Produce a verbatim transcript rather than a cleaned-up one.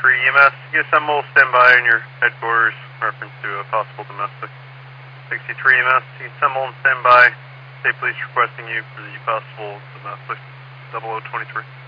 twenty-three E M S, you assemble, stand by in your headquarters, reference to a possible domestic. sixty-three E M S, you assemble and stand by. State police requesting you for the possible domestic. double oh twenty-three.